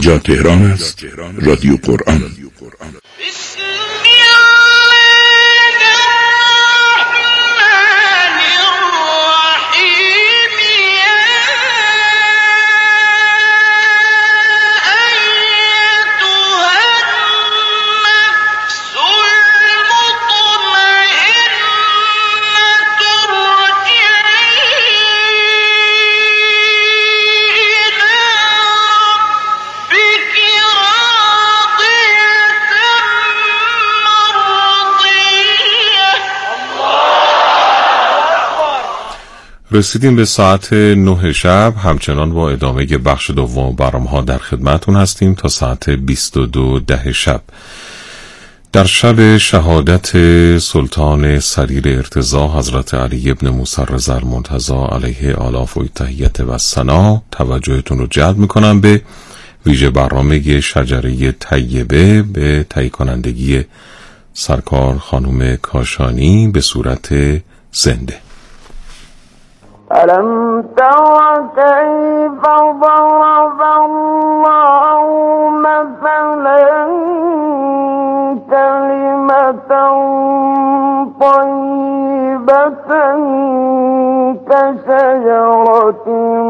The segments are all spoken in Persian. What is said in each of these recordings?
اینجا تهران است، رادیو قرآن. رسیدیم به ساعت 9 شب. همچنان با ادامه بخش دوم برنامه‌ها در خدمتون هستیم تا ساعت 22:10 شب. در شب شهادت سلطان سریر ارتضا حضرت علی ابن موسی رضا المنتظی علیه آلاف و تحیت و ثنا توجهتون رو جلب میکنم به ویژه برنامه شجره طیبه به تهیه کنندگی سرکار خانم کاشانی به صورت زنده. ألم تر كيف ضرب الله مثلا كلمة طيبة كشجرة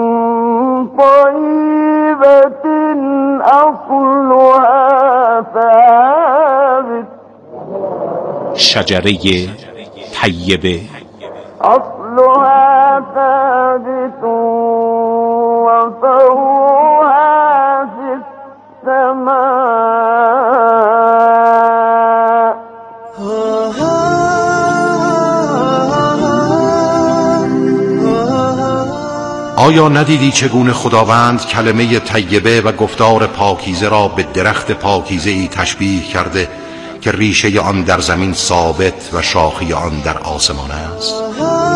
طيبة أصلها ثابت. شجره طیبه أصلها ثابت وفرعها في السماء. آیا ندیدی چگونه خداوند کلمه طیبه و گفتار پاکیزه را به درخت پاکیزه‌ای تشبیه کرده که ریشه آن در زمین ثابت و شاخه آن در آسمان است؟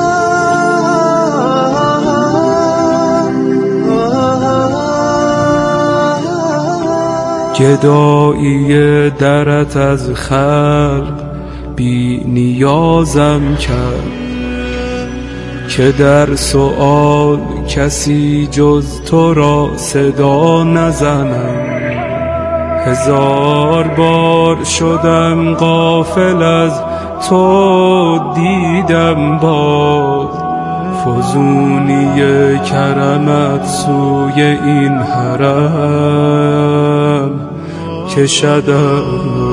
گدایی درت از خلق بی نیازم کرد که در سؤال کسی جز تو را صدا نزنم. هزار بار شدم غافل از تو دیدم باز فزونی کرمت سوی این حرم کشدم.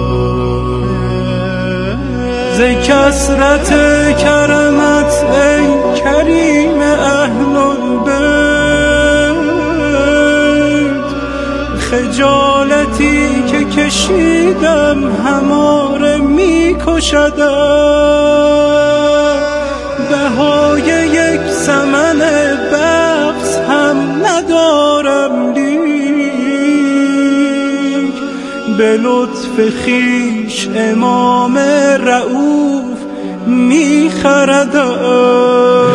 ز کثرت کرمت ای کریم اهل البیت خجالتی که کشیدم هماره می کشدم. بهای یک ثمن بخس هم ندارم لیک به لطف خویش امام رؤوف می خردم.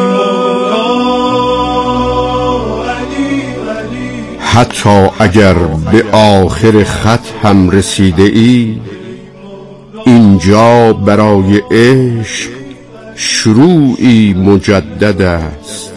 حتی اگر به آخر خط هم رسیده ای اینجا برای عشق شروعی مجدد است.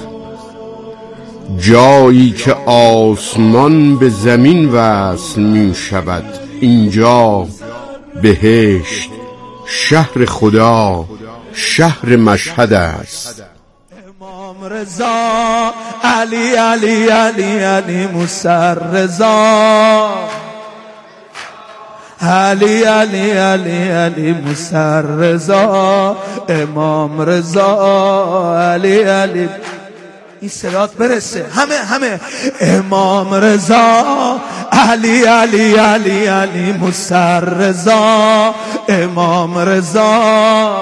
جایی که آسمان به زمین وصل می شود اینجا بهشت، شهر خدا، شهر مشهد است. امام رضا علی علی علی علی موسی رضا علی علی علی علی موسی رضا امام رضا علی علی. این صدات برسه همه امام رضا علی علی علی علی موسی رضا امام رضا.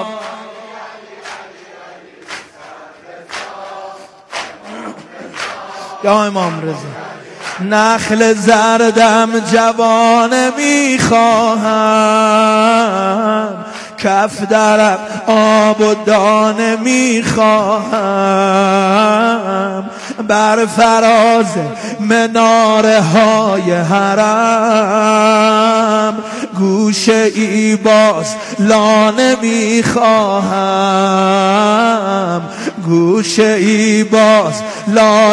یا امام رضا نخل زردم جوانه میخواهم کف درم آب و دانه میخواهم بر فراز مناره های حرم گوشه ای باز لانه میخواهم گوشه ای باز لا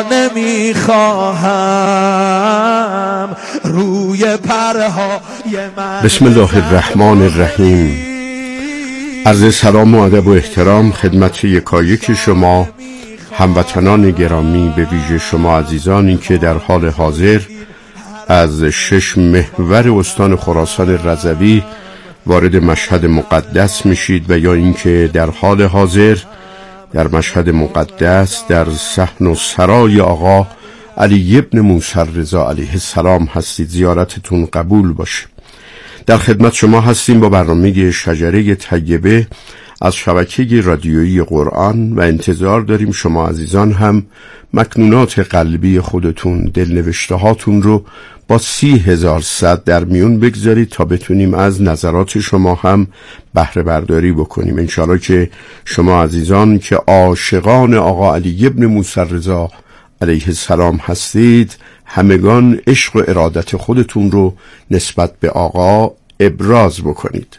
نمیخواهم روی پرهای من. بسم الله الرحمن الرحیم. عرض سلام و ادب و احترام خدمت یکایک شما هموطنان گرامی، به ویژه شما عزیزانی که در حال حاضر از 6 محور استان خراسان رضوی وارد مشهد مقدس میشید و یا اینکه در حال حاضر در مشهد مقدس در صحن و سرای آقا علی ابن موسی رضا علیه السلام هستید. زیارتتون قبول باشه. در خدمت شما هستیم با برنامه شجره طیبه از شبکه رادیویی قرآن و انتظار داریم شما عزیزان هم مکنونات قلبی خودتون، دلنوشته هاتون رو با 30,000 صد در میون بگذارید تا بتونیم از نظرات شما هم بهره برداری بکنیم. انشاءالله که شما عزیزان که عاشقان آقا علی ابن موسی رضا علیه السلام هستید، همگان عشق و ارادت خودتون رو نسبت به آقا ابراز بکنید.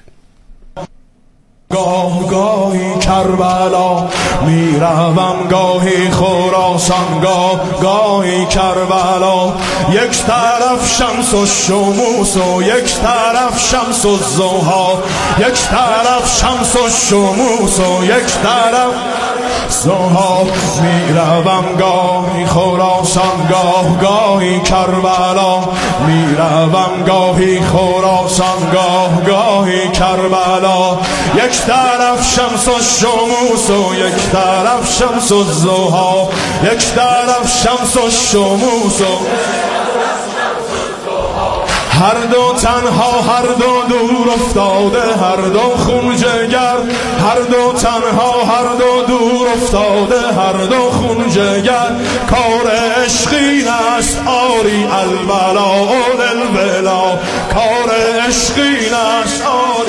گاه گاهی کربلا میروم، گاهی خراسان، گاهی کربلا. یک طرف شمس و شموس و یک طرف شمس و ضحی، یک طرف شمس و شموس و یک طرف ضحی. میروم گاهی خراسان، گاهی کربلا. میروم گاهی خراسان، گاهی کربلا. یک طرف شمس و شموس و یک طرف شمس و ضحی، یک طرف شمس و شموس و هر دو تنها، هر دو دور افتاده، هر دو خون جگر. هر دو تنها، هر دو دور افتاده، هر دو خون جگر. کار عشقین است آری البلا و البلا، کار عشقین است آری.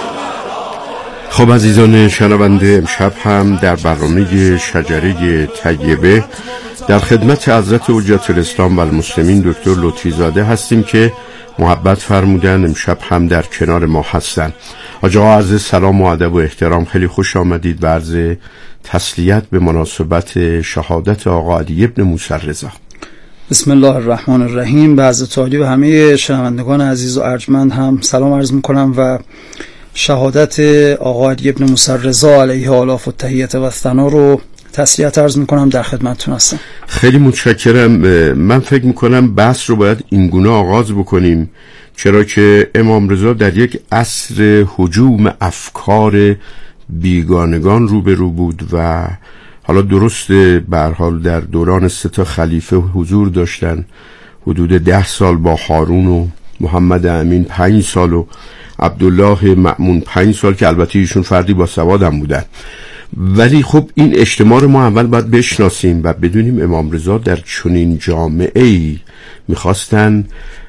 خب عزیزان شنونده، امشب هم در برنامه شجره طیبه در خدمت حضرت حجت الاسلام و المسلمین دکتر لطفی زاده هستیم که محبت فرمودن امشب هم در کنار ما هستن. آقا عرض سلام و ادب و احترام، خیلی خوش آمدید و عرض تسلیت به مناسبت شهادت آقا علی ابن موسی رضا. بسم الله الرحمن الرحیم. به حضرت عالی و همه شنوندگان عزیز و ارجمند هم سلام عرض میکنم و شهادت آقا علی ابن موسی رضا علیه آلاف و تحیت و ثنا رو تسلیت عرض میکنم، در خدمتتون هستم. خیلی متشکرم. من فکر میکنم بحث رو باید اینگونه آغاز بکنیم، چرا که امام رضا در یک عصر هجوم افکار بیگانگان روبرو بود و حالا درسته به هر حال در دوران 3 خلیفه حضور داشتن، حدود 10 سال با هارون و محمد امین 5 سال و عبدالله مأمون 5 سال که البته ایشون فردی با سواد هم بودن. ولی خب این اجتماع رو ما اول باید بشناسیم و بدونیم امام رضا در چنین جامعه‌ای میخواستن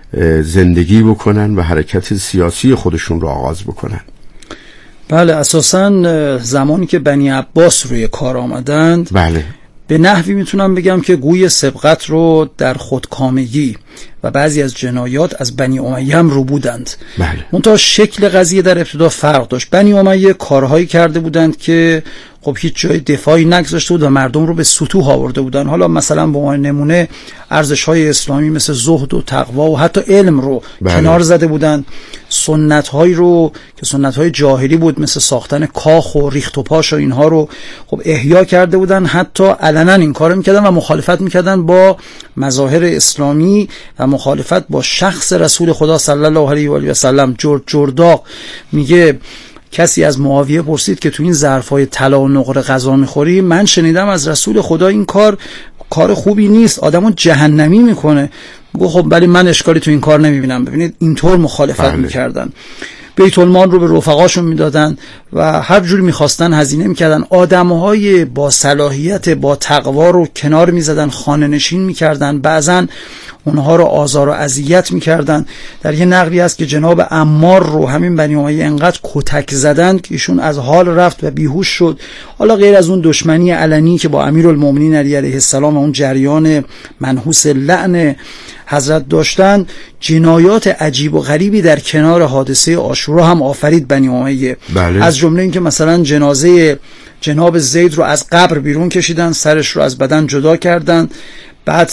زندگی بکنن و حرکت سیاسی خودشون رو آغاز بکنن. بله، اساساً زمانی که بنی عباس روی کار آمدند، بله، به نحوی میتونم بگم که گوی سبقت رو در خودکامگی و بعضی از جنایات از بنی امیه هم رو بودند. بله. منتها شکل قضیه در ابتدا فرق داشت. بنی امیه کارهایی کرده بودند که خب هیچ جای دفاعی نگذاشته بود و مردم رو به سطوح آورده بودن. حالا مثلا به عنوان نمونه ارزش‌های اسلامی مثل زهد و تقوا و حتی علم رو کنار زده بودند. سنت‌هایی رو که سنت‌های جاهلی بود مثل ساختن کاخ و ریخت و پاش و اینها رو خب احیا کرده بودن، حتی علنا این کارو می‌کردن و مخالفت می‌کردن با مظاهر اسلامی و مخالفت با شخص رسول خدا صلی الله علیه و آله و سلم. جرداق میگه کسی از معاویه پرسید که تو این ظرفای طلا و نقره غذا میخوری؟ من شنیدم از رسول خدا این کار خوبی نیست، آدمو جهنمی میکنه. گفت خب ولی من اشکالی تو این کار نمیبینم. ببینید اینطور مخالفت میکردن. بیت المال رو به رفقاشون میدادن و هر جوری میخواستن هزینه میکردن. آدمهای با صلاحیت با تقوا رو کنار میزدن، خانه نشین میکردن، بعضن اونها رو آزار و اذیت میکردن. در یه نقلی هست که جناب عمار رو همین بنی امیه انقدر کتک زدن که ایشون از حال رفت و بیهوش شد. حالا غیر از اون دشمنی علنی که با امیرالمومنین علی علیه السلام و اون جریان منحوس لعن حضرت داشتن، جنایات عجیب و غریبی در کنار حادثه عاشورا هم آفرید بنی امیه. بله. از جمله این که مثلا جنازه جناب زید رو از قبر بیرون کشیدن، سرش رو از بدن جدا کردن، بعد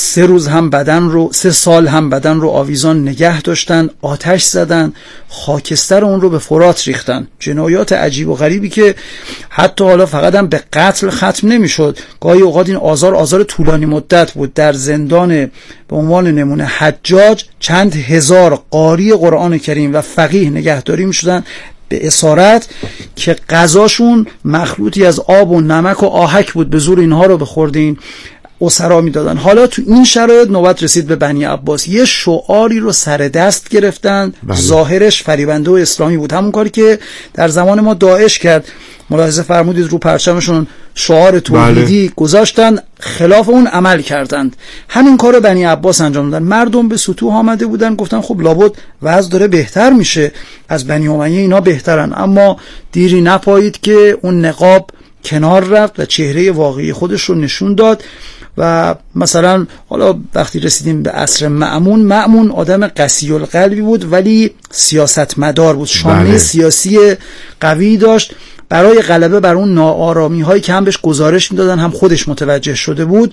3 سال هم بدن رو آویزان نگه داشتن، آتش زدن، خاکستر اون رو به فرات ریختن. جنایات عجیب و غریبی که حتی حالا فقط هم به قتل ختم نمیشد، گاهی اوقات این آزار طولانی مدت بود. در زندان به عنوان نمونه حجاج چند هزار قاری قرآن کریم و فقیه نگهداری میشدن به اسارت که غذاشون مخلوطی از آب و نمک و آهک بود، به زور اینها رو به خورد این اسرا میدادن. حالا تو این شرایط نوبت رسید به بنی عباس، یه شعاری رو سر دست گرفتن، ظاهرش فریبنده و اسلامی بود، همون کاری که در زمان ما داعش کرد. ملاحظه فرمودید رو پرچمشون شعار توحیدی گذاشتن، خلاف اون عمل کردند. همین کارو بنی عباس انجام دادن. مردم به سطوح آمده بودن، گفتن خب لابد وضع داره بهتر میشه، از بنی امیه اینا بهترن. اما دیری نپایید که اون نقاب کنار رفت و چهره واقعی خودش رو نشون داد. و مثلا حالا وقتی رسیدیم به عصر مأمون آدم قسی القلبی بود ولی سیاستمدار بود، شانه سیاسی قوی داشت. برای غلبه بر اون ناآرامی هایی که هم بهش گزارش میدادن هم خودش متوجه شده بود،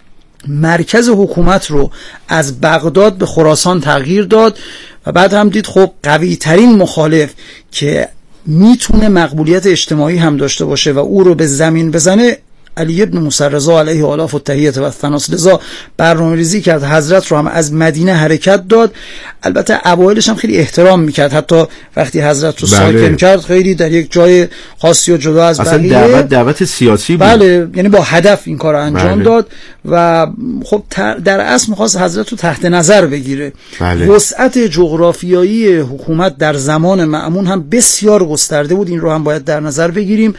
مرکز حکومت رو از بغداد به خراسان تغییر داد و بعد هم دید خب قوی ترین مخالف که میتونه مقبولیت اجتماعی هم داشته باشه و او رو به زمین بزنه علی ابن موسی رضا علیه آلاف التحیة و الثنا، لذا برنامه‌ریزی کرد، حضرت رو هم از مدینه حرکت داد. البته اوایلش هم خیلی احترام میکرد، حتی وقتی حضرت رو ساکن کرد خیلی در یک جای خاصی و جدا از بقیه، اصلا دعوت سیاسی بود. بله، یعنی با هدف این کار انجام داد و خب در اصل می‌خواست حضرت رو تحت نظر بگیره. وسعت جغرافیایی حکومت در زمان مأمون هم بسیار گسترده بود، این رو هم باید در نظر بگیریم.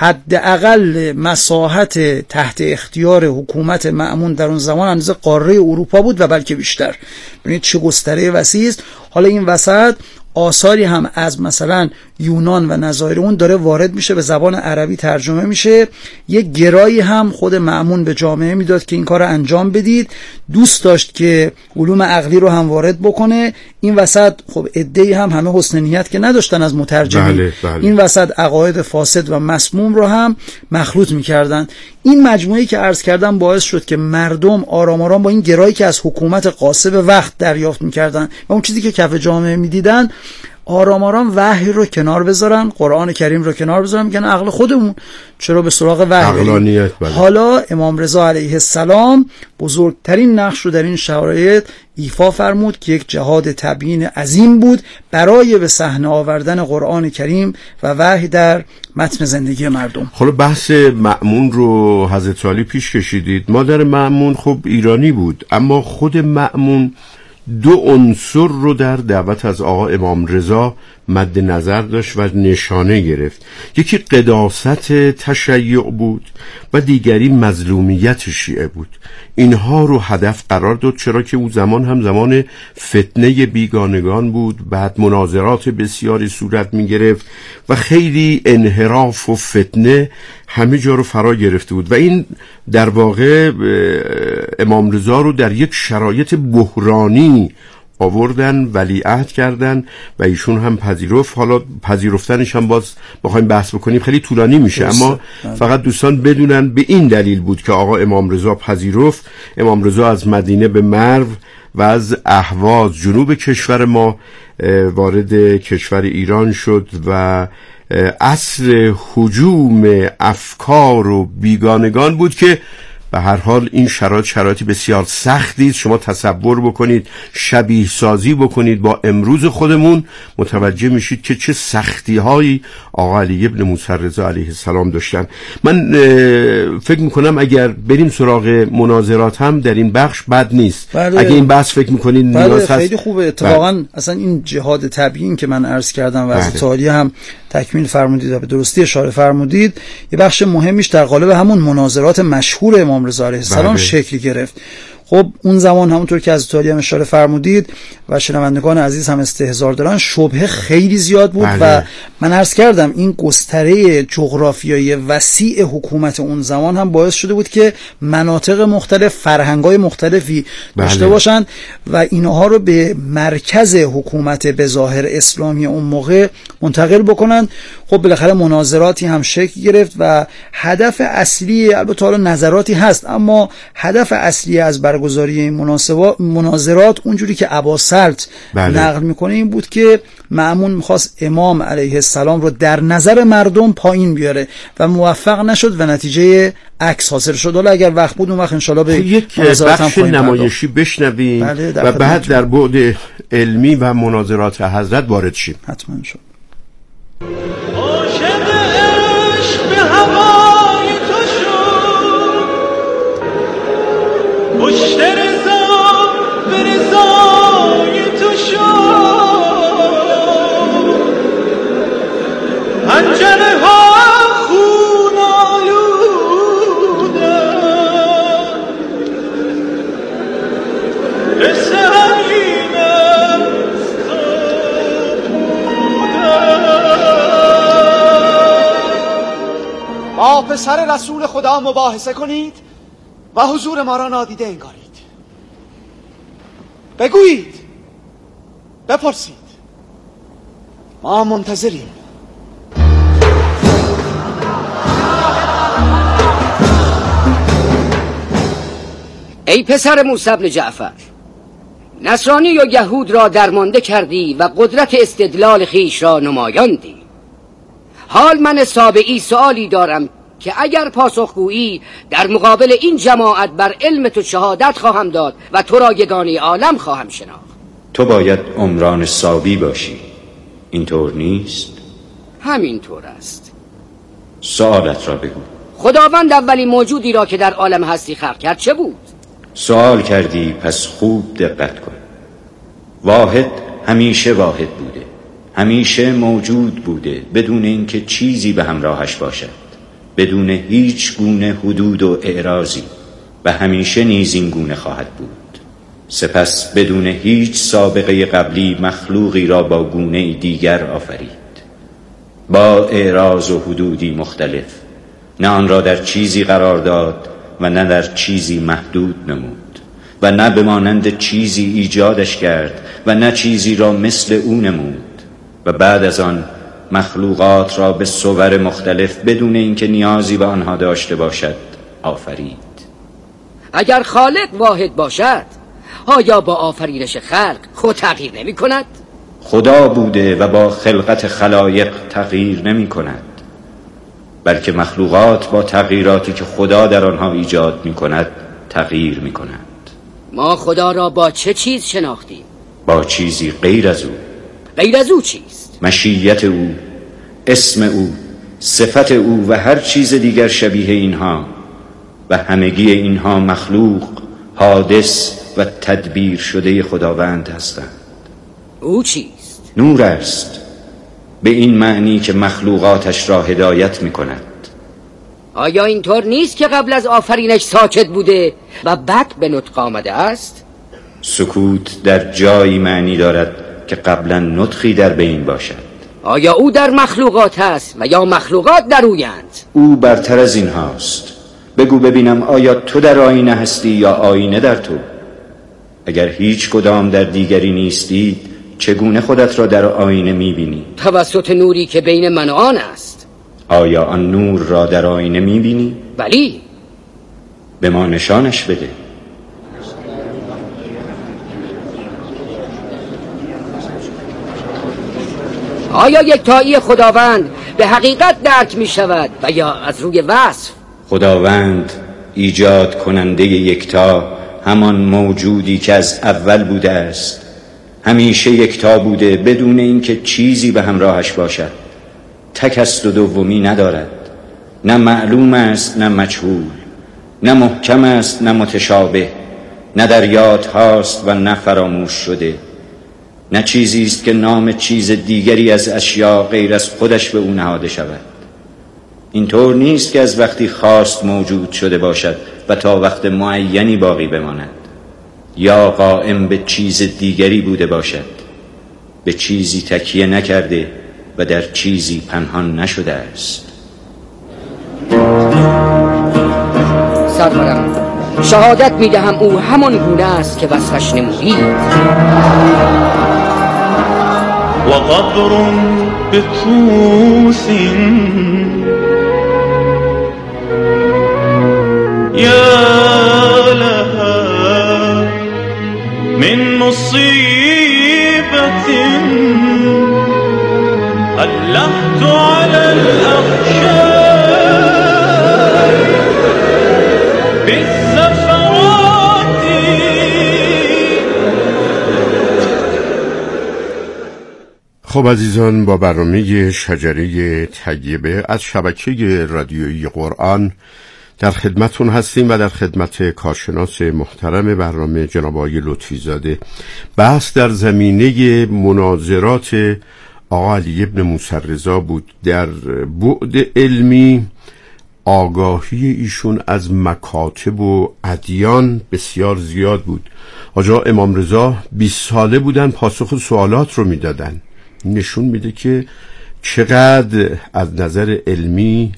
حداقل مساحت تحت اختیار حکومت مأمون در اون زمان اندازه قاره اروپا بود و بلکه بیشتر. ببینید چه گستره وسیعی است. حالا این وسط آثاری هم از مثلا یونان و نظایر اون داره وارد میشه، به زبان عربی ترجمه میشه. یک گرایی هم خود مأمون به جامعه میداد که این کار رو انجام بدید. دوست داشت که علوم عقلی رو هم وارد بکنه. این وسط خب عده‌ای هم همه حسن نیت که نداشتن از مترجمین، این وسط عقاید فاسد و مسموم رو هم مخلوط میکردن. این مجموعه‌ای که عرض کردم باعث شد که مردم آرام آرام با این گرایی که از حکومت غاصب وقت دریافت میکردن و اون چیزی که کف جامعه میدیدن، آرام آرام وحی رو کنار بذارن، قرآن کریم رو کنار بذارن، میگن عقل خودمون چرا به سراغ وحی. حالا امام رضا علیه السلام بزرگترین نقش رو در این شرایط ایفا فرمود که یک جهاد تبیین عظیم بود برای به صحنه آوردن قرآن کریم و وحی در متن زندگی مردم. حالا بحث مأمون رو حضرت علی پیش کشیدید. مادر مأمون خب ایرانی بود، اما خود مأمون دو عنصر رو در دعوت از آقا امام رضا مد نظر داشت و نشانه گرفت. یکی قداست تشیع بود و دیگری مظلومیت شیعه بود. اینها رو هدف قرار داد، چرا که اون زمان هم زمان فتنه بیگانگان بود، بعد مناظرات بسیاری صورت می گرفت و خیلی انحراف و فتنه همه جا رو فرا گرفته بود و این در واقع امام رضا رو در یک شرایط بحرانی آوردن، ولیعهد کردن و ایشون هم پذیرفت. حالا پذیرفتنش هم باز بخوایم بحث بکنیم خیلی طولانی میشه، اما فقط دوستان بدونن به این دلیل بود که آقا امام رضا پذیرفت. امام رضا از مدینه به مرو و از اهواز جنوب کشور ما وارد کشور ایران شد و عصر هجوم افکار و بیگانگان بود که به هر حال این شرایطی بسیار سختی است. شما تصور بکنید، شبیه سازی بکنید با امروز خودمون، متوجه میشید که چه سختی هایی آقا علی ابن موسی رضا علیه السلام داشتن. من فکر میکنم اگر بریم سراغ مناظرات هم در این بخش بد نیست. اگه این بحث فکر میکنید نیاز هست، خیلی خوبه. اتفاقا اصلا این جهاد تبیین که من عرض کردم و از تاریخ هم تکمیل فرمودید و به درستی اشاره فرمودید، یه بخش مهمیش در قالب همون مناظرات مشهور امام رضا علیه السلام شکل گرفت. خب اون زمان همونطور که از تاریخ هم اشاره فرمودید و شنوندگان عزیز هم استحضار دارن، شبهه خیلی زیاد بود و من عرض کردم این گستره جغرافیایی وسیع حکومت اون زمان هم باعث شده بود که مناطق مختلف فرهنگ‌های مختلفی داشته باشن و اینها رو به مرکز حکومت به ظاهر اسلامی اون موقع منتقل بکنن. خب بالاخره مناظراتی هم شکل گرفت و هدف اصلی، البته حالا نظراتی هست، اما هدف اصلی از برگزاری این مناظرات اونجوری که اباسلط نقل میکنه این بود که مأمون میخواست امام علیه السلام رو در نظر مردم پایین بیاره و موفق نشد و نتیجه عکس حاصل شد. حالا اگر وقت بود اون وقت انشالله به یک بخش نمایشی بشنویم و بعد در بعد علمی و مناظرات حضرت وارد شیم. حتما شد. با پسر رسول خدا مباحثه کنید و حضور ما را نادیده انگارید. بگویید، بپرسید، ما منتظریم. ای پسر موسی بن جعفر، نصرانی و یهود را درمانده کردی و قدرت استدلال خیش را نمایاندی. حال من سابعی سؤالی دارم که اگر پاسخگویی در مقابل این جماعت بر علم تو شهادت خواهم داد و تو را یگانه عالم خواهم شناخت. تو باید عمران سابی باشی، اینطور نیست؟ همینطور است. سؤالت را بگو. خداوند اولین موجودی را که در عالم هستی خلق کرد چه بود؟ سؤال کردی، پس خوب دقت کن. واحد همیشه واحد بوده، همیشه موجود بوده، بدون اینکه چیزی به همراهش باشد، بدون هیچ گونه حدود و اعراضی، و همیشه نیز این گونه خواهد بود. سپس بدون هیچ سابقه قبلی مخلوقی را با گونه دیگر آفرید، با اعراض و حدودی مختلف، نه آن را در چیزی قرار داد و نه در چیزی محدود نمود و نه به مانند چیزی ایجادش کرد و نه چیزی را مثل او نمود، و بعد از آن مخلوقات را به صور مختلف بدون اینکه نیازی به آنها داشته باشد آفرید. اگر خالق واحد باشد آیا با آفرینش خلق خود تغییر نمی کند؟ خدا بوده و با خلقت خلایق تغییر نمی کند، بلکه مخلوقات با تغییراتی که خدا در آنها ایجاد می کند تغییر می کند. ما خدا را با چه چیز شناختیم؟ با چیزی غیر از او. غیر از او چیست؟ مشیت او، اسم او، صفت او و هر چیز دیگر شبیه اینها، و همگی اینها مخلوق، حادث و تدبیر شده خداوند هستند. او چیست؟ نور است، به این معنی که مخلوقاتش را هدایت می کند. آیا اینطور نیست که قبل از آفرینش ساکت بوده و بعد به نطق آمده است؟ سکوت در جایی معنی دارد که قبلا نطقی در بین باشد. آیا او در مخلوقات هست و یا مخلوقات در اویند؟ او برتر از این هاست. بگو ببینم آیا تو در آینه هستی یا آینه در تو؟ اگر هیچ کدام در دیگری نیستید چگونه خودت را در آینه میبینی؟ توسط نوری که بین من و آن است. آیا آن نور را در آینه میبینی؟ بلی. به ما نشانش بده. آیا یکتایی خداوند به حقیقت درک می شود و یا از روی وصف؟ خداوند ایجاد کننده یکتا، همان موجودی که از اول بوده است، همیشه یکتا بوده بدون اینکه چیزی به همراهش باشد. تک است و دومی ندارد، نه معلوم است نه مجهول، نه محکم است نه متشابه، نه در یاد هاست و نه فراموش شده، نه چیزی است که نام چیز دیگری از اشیاء غیر از خودش به او نهاده شود. اینطور نیست که از وقتی خواست موجود شده باشد و تا وقت معینی باقی بماند، یا قائم به چیز دیگری بوده باشد، به چیزی تکیه نکرده و در چیزی پنهان نشده است. سرورم شهادت میدهم او همان گونه است که وصفش نمودید. وقدر به توسین یا لها من مصیبت اللحت على الأخشاب بالزفرات. خب عزیزان، با برنامه شجره طیبه از شبکه رادیویی قرآن در خدمتون هستیم و در خدمت کارشناس محترم برنامه جناب آقای لطفی زاده. بحث در زمینه مناظرات آقا علی ابن موسی رضا بود. در بعد علمی آگاهی ایشون از مکاتب و ادیان بسیار زیاد بود. آقا امام رضا 20 ساله بودن پاسخ سوالات رو میدادن. نشون میده که چقدر از نظر علمی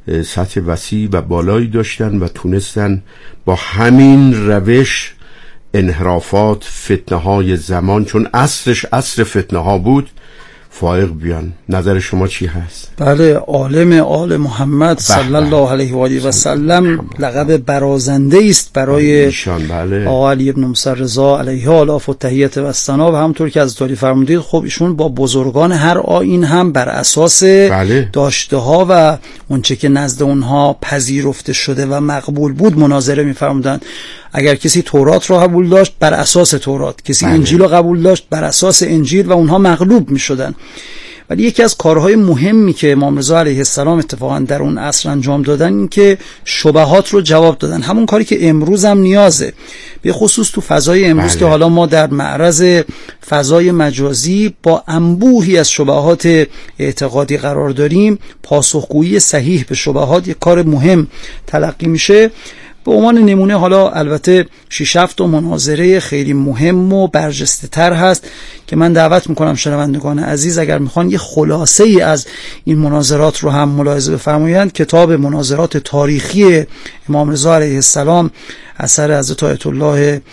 سطح وسیع و بالایی داشتن و تونستن با همین روش انحرافات، فتنه های زمان، چون عصرش عصر فتنه ها بود، فائق بیان. نظر شما چی هست؟ بله، عالم آل محمد صلی الله علیه و آله و سلم لقب برازنده است برای آقا علی ابن موسی رضا علیه آلاف و تحیت و الثنا. و همونطور که از تالی فرمودید، خب ایشون با بزرگان هر آیین هم بر اساس داشته ها و اونچه که نزد اونها پذیرفته شده و مقبول بود مناظره می‌فرمودن. اگر کسی تورات رو قبول داشت بر اساس تورات، کسی انجیل رو قبول داشت بر اساس انجیل و اونها مغلوب می شدن. ولی یکی از کارهای مهمی که امام رضا علیه السلام اتفاقا در اون عصر انجام دادن این که شبهات رو جواب دادن. همون کاری که امروز هم نیازه، به خصوص تو فضای امروز که حالا ما در معرض فضای مجازی با انبوهی از شبهات اعتقادی قرار داریم، پاسخگویی صحیح به شبهات یک کار مهم تلقی میشه. به عنوان نمونه حالا البته 6-7 مناظره خیلی مهم و برجسته تر هست که من دعوت میکنم شنوندگان عزیز اگر میخوان یه خلاصه ای از این مناظرات رو هم ملاحظه بفرمایند، کتاب مناظرات تاریخی امام رضا علیه السلام اثر حضرت آیت الله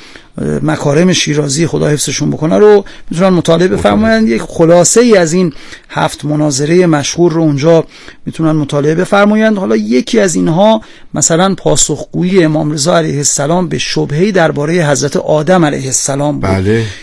مکارم شیرازی خدا حفظشون بکنه رو میتونن مطالعه بفرمایند. یک خلاصه ای از این 7 مناظره مشهور رو اونجا میتونن مطالعه بفرمایند. حالا یکی از اینها مثلا پاسخگویی امام رضا علیه السلام به شبهه‌ای درباره حضرت آدم علیه السلام بود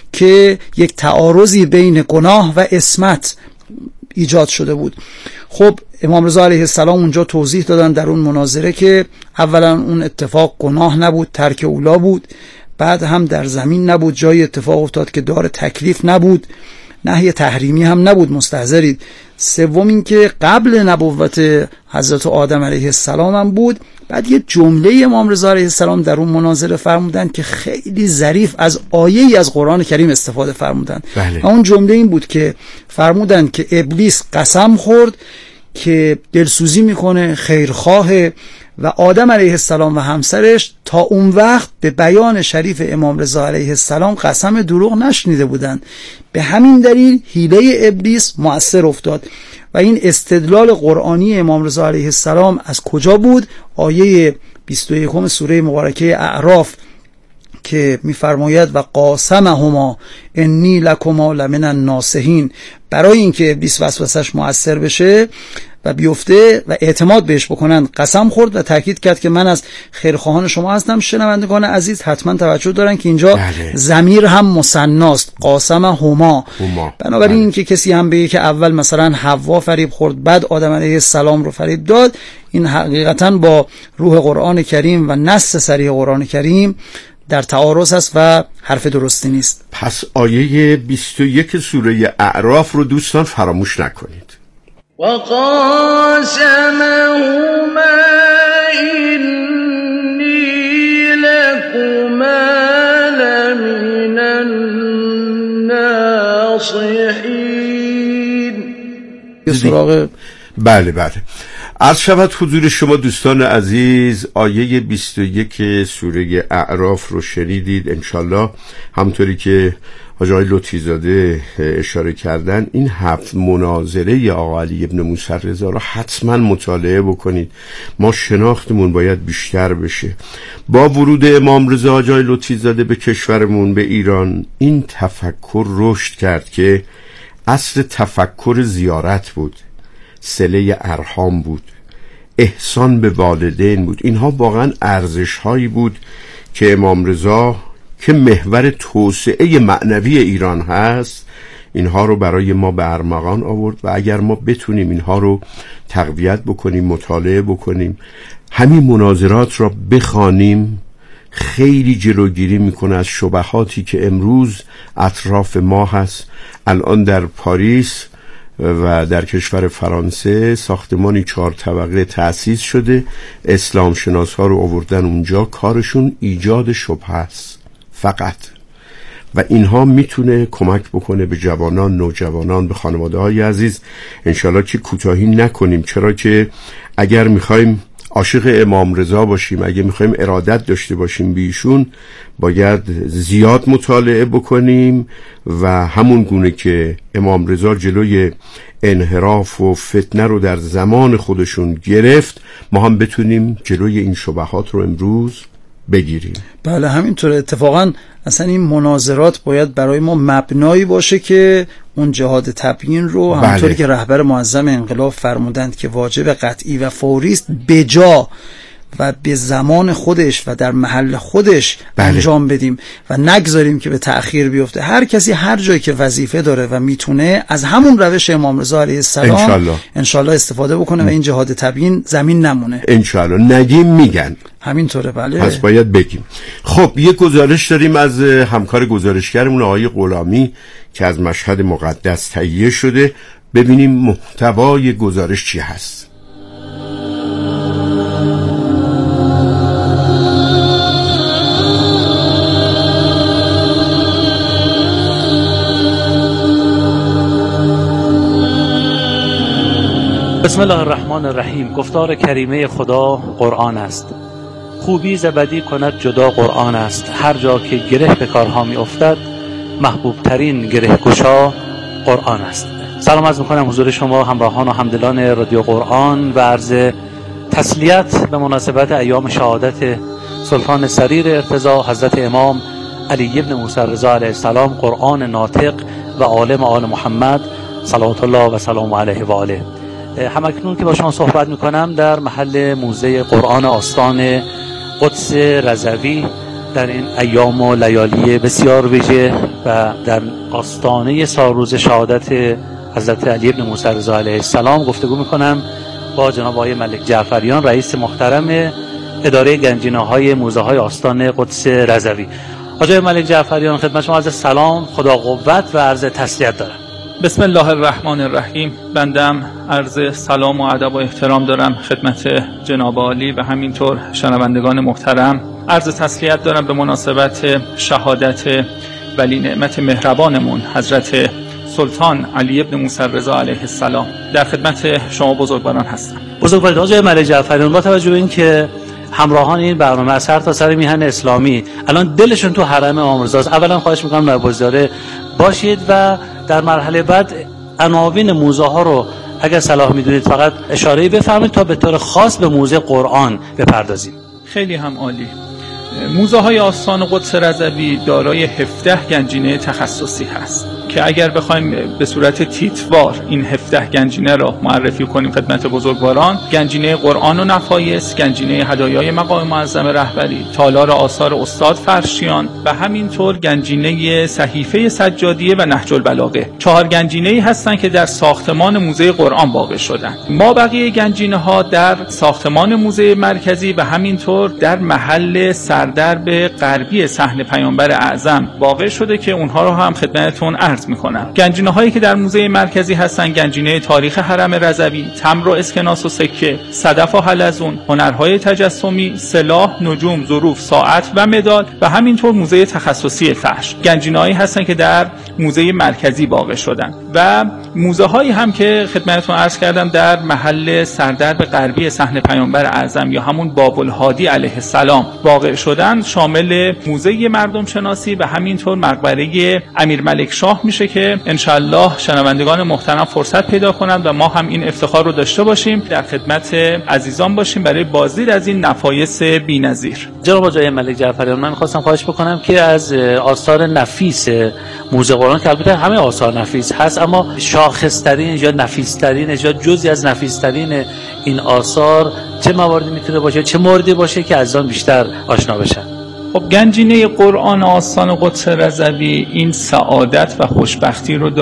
که یک تعارضی بین گناه و عصمت ایجاد شده بود. خب امام رضا علیه السلام اونجا توضیح دادن در اون مناظره که اولا اون اتفاق گناه نبود، ترک اولا بود، بعد هم در زمین نبود، جای اتفاق افتاد که دار تکلیف نبود، نهی تحریمی هم نبود، مستحضرید. سوم این که قبل نبوت حضرت آدم علیه السلام هم بود. بعد یه جمله امام رضا علیه السلام در اون مناظره فرمودن که خیلی ظریف از آیه‌ای از قرآن کریم استفاده فرمودن. و اون جمله این بود که فرمودن که ابلیس قسم خورد که دلسوزی میکنه، خیرخواه، و آدم علیه السلام و همسرش تا اون وقت به بیان شریف امام رضا علیه السلام قسم دروغ نشنیده بودند. به همین دلیل حیله ابلیس مؤثر افتاد. و این استدلال قرآنی امام رضا علیه السلام از کجا بود؟ آیه 21 سوره مبارکه اعراف که می‌فرماید و قاسمهما انی لکما لمن الناصحین. برای اینکه ابلیس وسوسش مؤثر بشه و بیفته و اعتماد بهش بکنن قسم خورد و تاکید کرد که من از خیرخواهان شما هستم. شنوندگان عزیز حتما توجه دارن که اینجا ضمیر هم مثناست، قاسمهما. بنابراین اینکه کسی هم بگه که اول مثلا حوا فریب خورد بعد آدم علیه السلام رو فریب داد، این حقیقتا با روح قرآن کریم و نص صریح قرآن کریم در تعارض است و حرف درستی نیست. پس آیه 21 سوره اعراف رو دوستان فراموش نکنید. وقاسمهما إني لكما لمن الناصحين. بله عرض شود حضور شما دوستان عزیز، آیه 21 سوره اعراف رو شنیدید. انشالله همطوری که آقای لطفی زاده اشاره کردن، این 7 مناظره آقا علی ابن موسی رضا رو حتما مطالعه بکنید. ما شناختمون باید بیشتر بشه. با ورود امام رضا آقای لطفی زاده به کشورمون، به ایران، این تفکر رشد کرد که عصر تفکر زیارت بود، صله ارحام بود، احسان به والدین بود. اینها واقعا ارزش هایی بود که امام رضا که محور توسعه معنوی ایران هست اینها رو برای ما به ارمغان آورد و اگر ما بتونیم اینها رو تقویت بکنیم، مطالعه بکنیم، همین مناظرات را بخوانیم، خیلی جلوگیری میکنه از شبهاتی که امروز اطراف ما هست. الان در پاریس و در کشور فرانسه ساختمانی 4 طبقه تأسیس شده، اسلام شناس ها رو آوردن اونجا، کارشون ایجاد شبهه است فقط، و اینها میتونه کمک بکنه به جوانان، نوجوانان، به خانواده های عزیز. انشالله که کوتاهی نکنیم، چرا که اگر میخوایم عاشق امام رضا باشیم، اگه میخوایم ارادت داشته باشیم به ایشون، باید زیاد مطالعه بکنیم و همون گونه که امام رضا جلوی انحراف و فتنه رو در زمان خودشون گرفت، ما هم بتونیم جلوی این شبهات رو امروز بگیریم. بله همینطور. اتفاقا اصلا این مناظرات باید برای ما مبنایی باشه که اون جهاد تبیین رو همونطوری که رهبر معظم انقلاب فرمودند که واجب قطعی و فوری است بجا و به زمان خودش و در محل خودش انجام بدیم و نگذاریم که به تأخیر بیفته. هر کسی هر جایی که وظیفه داره و میتونه از همون روش امام رضا علیه السلام انشالله استفاده بکنه و این جهاد تبیین زمین نمونه. انشالله نگیم میگن همینطوره. بله پس باید بگیم. خب یه گزارش داریم از همکار گزارشگرمون آقای غلامی که از مشهد مقدس تهیه شده، ببینیم محتوای گزارش چی هست. بسم الله الرحمن الرحیم. گفتار کریمه خدا قرآن است. خوبی زبدی کند جدا قرآن است. هر جا که گره به کارها می افتد، محبوب ترین گره گشا قرآن است. سلام عرض میکنم حضور شما همراهان و همدلان رادیو قرآن و عرض تسلیت به مناسبت ایام شهادت سلطان سریر ارتضا حضرت امام علی ابن موسی رضا علیه السلام، قرآن ناطق و عالم آل محمد صلوات الله و سلام علیه و آله. همکنون که با شما صحبت میکنم در محل موزه قرآن آستان قدس رضوی در این ایام و لیالی بسیار ویژه و در آستانه سالروز شهادت حضرت علی ابن موسی رضا علیه السلام گفتگو میکنم با جناب آقای ملک جعفریان، رئیس محترم اداره گنجینه‌های موزه‌های آستان قدس رضوی. آقای ملک جعفریان خدمت شما عرض سلام، خدا قوت و عرض تسلیت دارم. بسم الله الرحمن الرحیم. بندم عرض سلام و ادب و احترام دارم خدمت جناب عالی و همینطور شنوندگان محترم. عرض تسلیت دارم به مناسبت شهادت ولی نعمت مهربانمون حضرت سلطان علی ابن موسی رضا علیه السلام. در خدمت شما بزرگواران هستم. بزرگواران آقای ملک جعفریان، با توجه به این که همراهان این برنامه از هر تا سر میهن اسلامی الان دلشون تو حرم امام رضا است، اولا خواهش میکنم نایب‌الوزاره باشید و در مرحله بعد عناوین موزه ها رو اگر صلاح میدونید فقط اشاره بفرمایید تا به طور خاص به موزه قرآن بپردازیم. خیلی هم عالی. موزه های آستان قدس رضوی دارای 17 گنجینه تخصصی هست که اگر بخوایم به صورت تیتوار این 17 گنجینه را معرفی کنیم خدمت بزرگواران، گنجینه قرآن و نفایس، گنجینه هدایای مقام معظم رهبری، تالار آثار استاد فرشیان و همینطور گنجینه صحیفه سجادیه و نهج البلاغه. 4 گنجینه‌ای هستند که در ساختمان موزه قرآن واقع شدند. ما بقیه گنجینه ها در ساختمان موزه مرکزی و همینطور در محل سردرب غربی صحن پیامبر اعظم واقع شده که اونها رو هم خدمتتون عرض میکنم. گنجینه هایی که در موزه مرکزی هستن گنجینه تاریخ حرم رضوی، تمر و اسکناس و سکه، صدف و حلزون، هنرهای تجسمی، سلاح، نجوم، ظروف، ساعت و مدال و همینطور موزه تخصصی فرش. گنجینه هایی هستن که در موزه مرکزی واقع شدن و موزه هایی هم که خدمتتون عرض کردم در محل سردرب غربی صحن پیامبر اعظم یا همون باب الهادی علیه السلام واقع شدن، شامل موزه مردم شناسی و همینطور مقبره امیرملک شاه میشه که انشالله شنوندگان محترم فرصت پیدا کنند و ما هم این افتخار رو داشته باشیم در خدمت عزیزان باشیم برای بازدید از این نفایس بی‌نظیر. جناب آقای ملک جعفریان، من می‌خواستم خواهش بکنم که از آثار نفیس موزه قرآن که البته همه آثار نفیس هست، اما شاخص‌ترین یا نفیس‌ترین یا جزئی از نفیس‌ترین این آثار چه مواردی میتونه باشه، چه موردی باشه که از آن بیشتر آشنا بشن؟ خب گنجینه قرآن آستان قدس رضوی این سعادت و خوشبختی رو